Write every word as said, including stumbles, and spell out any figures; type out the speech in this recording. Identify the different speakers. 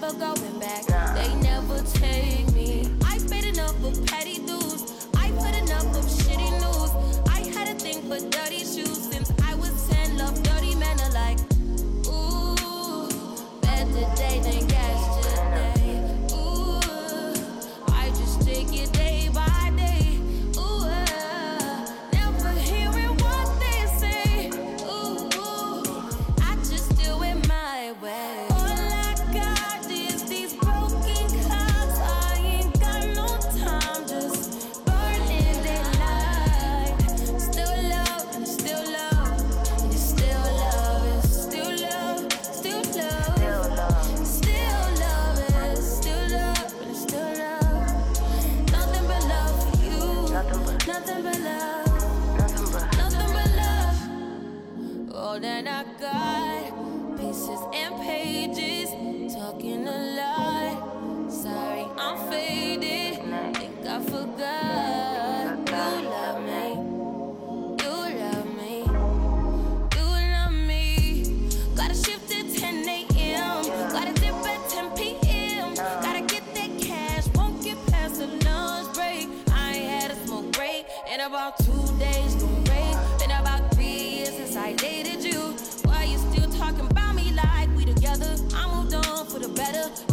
Speaker 1: never going back. They never take me. I paid enough for petty dues. I put enough of shitty news. I had a thing for dirty shoes since I was ten. Love dirty men alike. Ooh, better day than yesterday. Ooh, I just take it day by day. Ooh, never hearing what they say. Ooh, I just do it my way. All I got is these broken clouds. I ain't got no time, just burning their light. Still love, and still love, and it's still love, it's still love, still love, still love, it's still love, and it's still love. Nothing but love for you, nothing but love, nothing but love. All that I got, pieces and pages, talking a lot. Sorry, I'm faded. Think I forgot. You love me. You love me. You love me. Gotta shift at ten a.m. Gotta dip at ten p.m. Gotta get that cash. Won't get past the lunch break. I ain't had a smoke break in about two days. No break. Been about three years since I dated you. Why you still talking about me like we together? I moved on for the better.